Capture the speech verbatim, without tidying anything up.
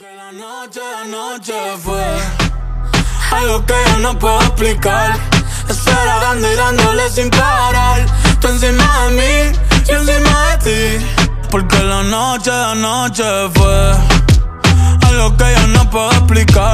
Porque la noche, la noche fue algo que yo no puedo explicar. Esfera dando y dándole sin parar. Tú encima de mí, yo encima de ti. Porque la noche, la noche fue algo que yo no puedo explicar.